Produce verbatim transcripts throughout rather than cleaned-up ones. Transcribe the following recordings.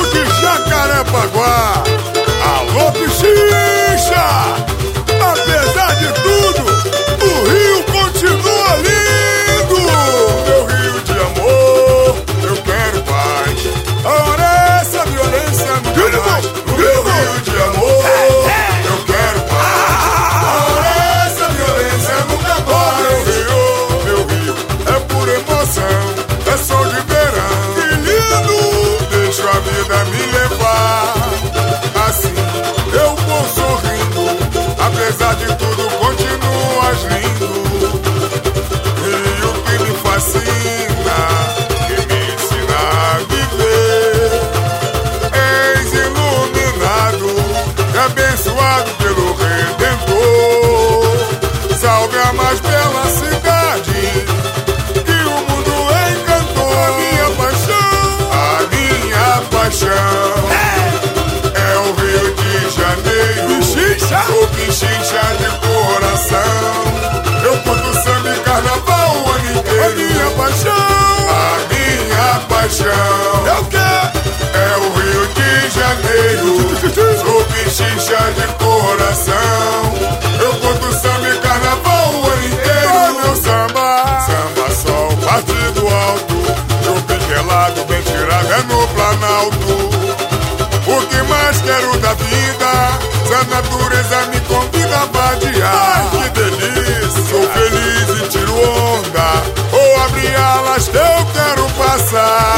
de Jacarepaguá. Alô, Pichincha! Apesar de tudo, o Rio continua lindo. Meu Rio de amor, eu quero paz. Ora, essa violência nunca mais. No meu Rio de amor, eu quero paz. Ora, essa violência nunca mais. Meu Rio, meu Rio, é pura emoção, é sol de verão. Que lindo! Deixa a vida me levar. Assim eu vou sorrindo, apesar de tudo continuas lindo. Rio que me fascina, que me ensina a viver. És iluminado e abençoado pelo Redentor. Salve a mais bela cidade que o mundo encantou. A minha paixão, a minha paixão é o Rio de Janeiro. Pichincha, sou Pichincha de coração. Eu curto samba e carnaval o ano inteiro. A minha paixão, a minha paixão é o quê? É o Rio de Janeiro. Sou Pichincha de coração. Eu curto samba e carnaval o ano inteiro. Meu samba, samba sol, partido alto. Chope gelado, bem tirado é no Planalto. O que mais quero da vida, se a natureza me convida a vadiar. Ai, que delícia! Sou feliz e tiro onda, ou abrir alas que eu quero passar.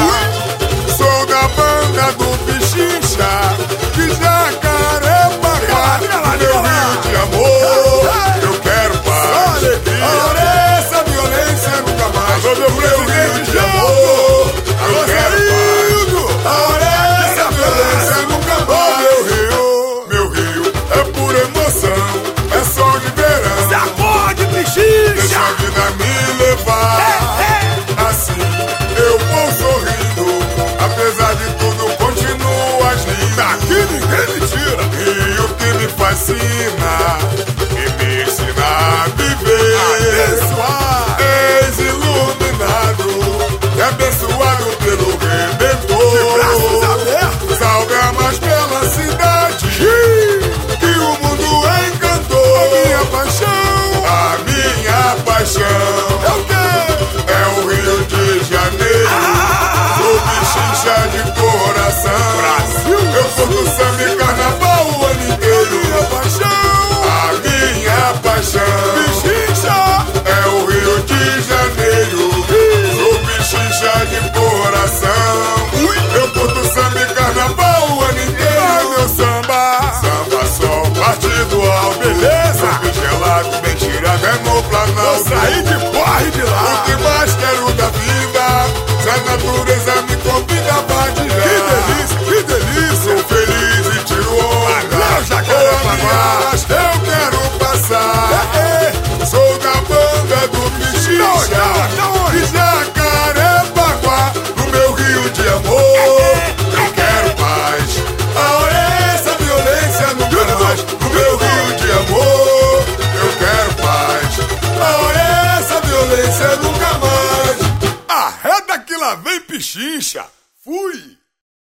Sou da banda do Pichincha, de Jacarepaguá. Meu Rio de amor, eu quero paz. Ora, essa violência nunca mais. Meu Rio de amor, eu quero paz. Ora, essa violência nunca mais. Meu Rio, meu Rio, é pura emoção, é sol de verão. Sacode, Pichincha! Deixa a vida me levar. Assim eu vou sorrindo, apesar de tudo continuas lindo. Daqui ninguém me tira. Rio que me fascina, que me ensina a viver. Abençoar. És iluminado e abençoado pelo Redentor. De braços abertos. Salve a mais bela cidade que o mundo encantou. A minha paixão, a minha paixão é o quê? É o Rio de Janeiro. Ah, sou Pichincha de coração. Brasil, eu curto samba e carnaval o ano inteiro. A minha paixão, a minha paixão Pichincha é o Rio de Janeiro. Sou Pichincha de coração. Eu curto samba e carnaval o ano inteiro. Ai, meu samba, samba sol, partido alto. Beleza, chope gelado, bem tirado é no Planalto. Vou sair de porra e de lá. O que mais quero da vida, se a natureza me convida a vadiar. Que delícia, que delícia. Sou feliz e tiro onda. Valeu, Jacarepaguá. Eu quero passar. É, é. Sou da banda do Pichincha de Jacarepaguá. No meu Rio de amor, eu quero paz. Ora, essa violência nunca mais. No meu Rio de amor, eu quero paz. Ora, essa violência nunca mais. Arreda que lá vem Pichincha.